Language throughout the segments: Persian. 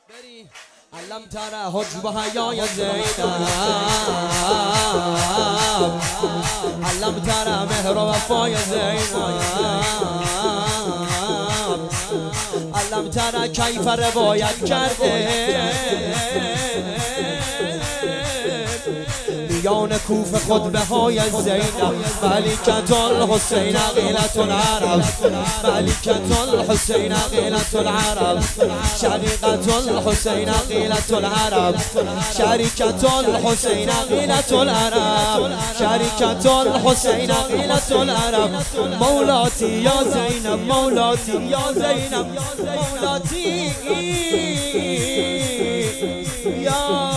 علم ترى حجبها يا زينب، علم ترى مهر وفا يا زينب، علم ترى كيف روایت کرده میان کوفه خطبه های زینب. ملکة الحسین عقیلة العرب، ملکة الحسین عقیلة العرب، شقیقة الحسین عقیلة العرب، شریکة الحسین عقیلة العرب، شریکة الحسین عقیلة العرب. مولاتی یا زینب، مولاتی یا زینب، مولاتی یا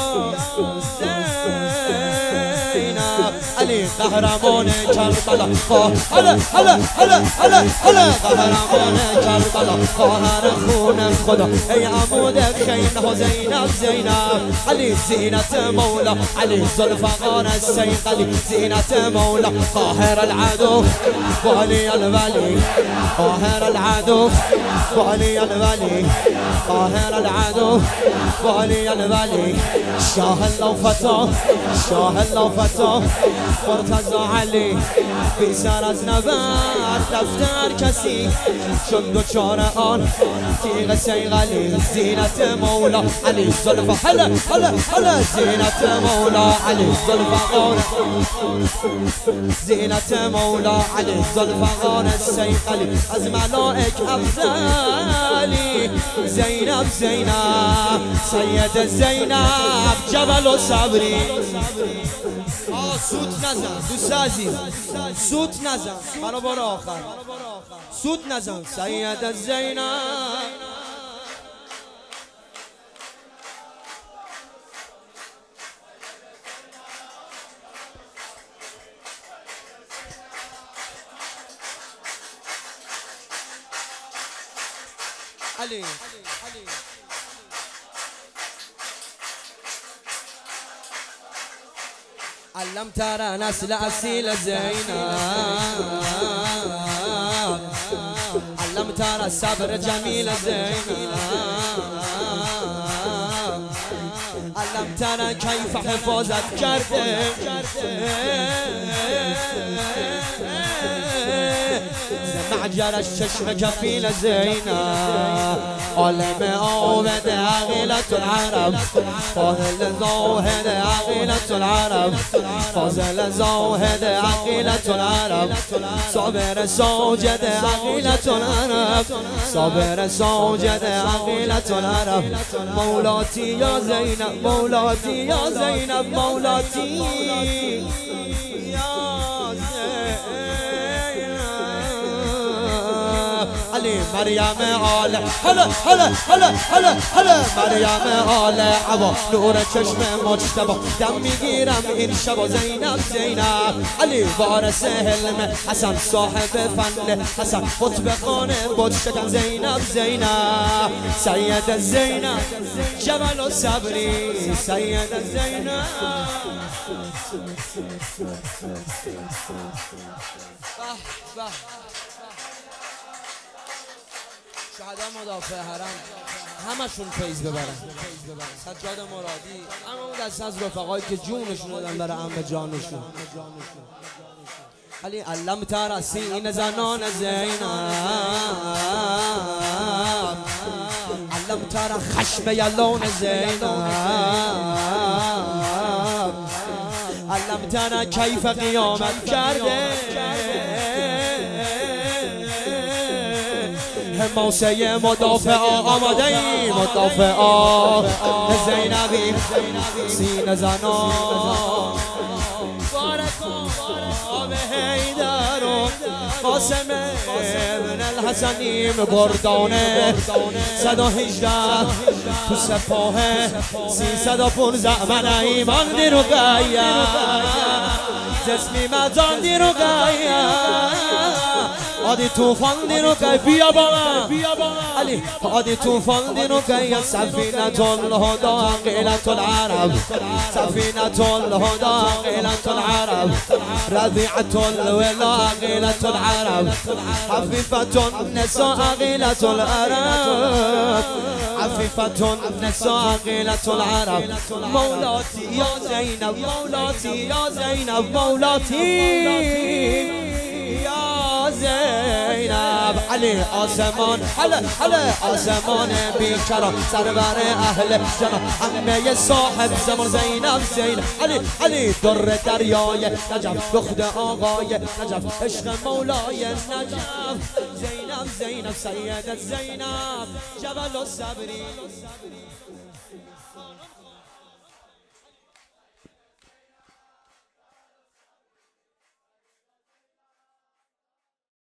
علی قهرمان کربلا، هلا هلا هلا هلا هلا قهرمان کربلا، خواهر خون خدا ای عمود خیل زینب زینب. علی زینت مولا، علی ذوالفقار الصیقلی، زینت مولا، قاهر العدو وعلی الولی، قاهر العدو وعلی الولی، قاهر العدو وعلی الولی. شاه اللوفتا، شاه اللوفتا، مرتضی علی بی سر از نبرد رفت کسی شد دچار آن تیغ صیقلی. زینت مولا، علی ذوالفقار، هلا هلا هلا، زینت مولا، علی ذوالفقار، زینت مولا، علی ذوالفقار الصیقلی. از ملائک افضلی زینب زینب، سید زینب جبل و صبری. سوت نزن دوست عزیز، سوت نزن برا بار آخر، سوت نزن. سید زینب علی علم ترى نسل أصيل زينب، علم ترى الصبر جميل زينب، علم ترى كيف حفاظت کرده معجرش چشم کفیل زینب. عالم آمد عقیلة العرب، فاضل زاهد عقیلة العرب، فاضل زاهد عقیلة العرب، صابر ساجد عقیلة العرب، صابر ساجد عقیلة العرب. مولاتی یا زینب، مولاتی یا زینب، مولاتی یا علی مریم آل، هلا هلا هلا هلا هلا، مریم آل عبا، نور چشم مجتبا، دم میگیرم این شبا. زینب زینب، علی وارث حلم حسن، صاحب فن حسن، خطبه خانه بود شکن. زینب زینب، سید زینب جبل و صبری، سید زینب. شهدا مدافع حرم همشون فیض ببرن. سجاد مرادی، اما اون دست از رفقایی که جونشون دادن برای عم جانشون. علی علم ترى سین زنان زینب، علم ترى خشم یلون زینب، علم ترى کیف قیامت کرده حماسه مدافع آماده ای، مدافع زینبی سین زنان. آب حیدر و قاسم ابن الحسنیم بردانه 118 تو سپاه 315 من ایمان دی رو گایا جسمی مزان دی رو گایا آدی توفان دی رو گایا بیا با من علی آدی توفان دی رو گایا سفینة الهدى عقیلة العرب سفینة الهدى عقیلة العرب رضیعة الولا عقیلة العرب حفیفة النساء عقیلة العرب عفيفة النساء قيلة العرب مولاتي يا زينب مولاتي يا زينب مولاتي يا زينب علي آسمان علي آسمان بیکران سرور اهل جنان عمه صاحب زمان زینب زینب علی در دریای نجف دخت آقای نجف عشق مولای نجف زینب سیدت زینب جبل الصبری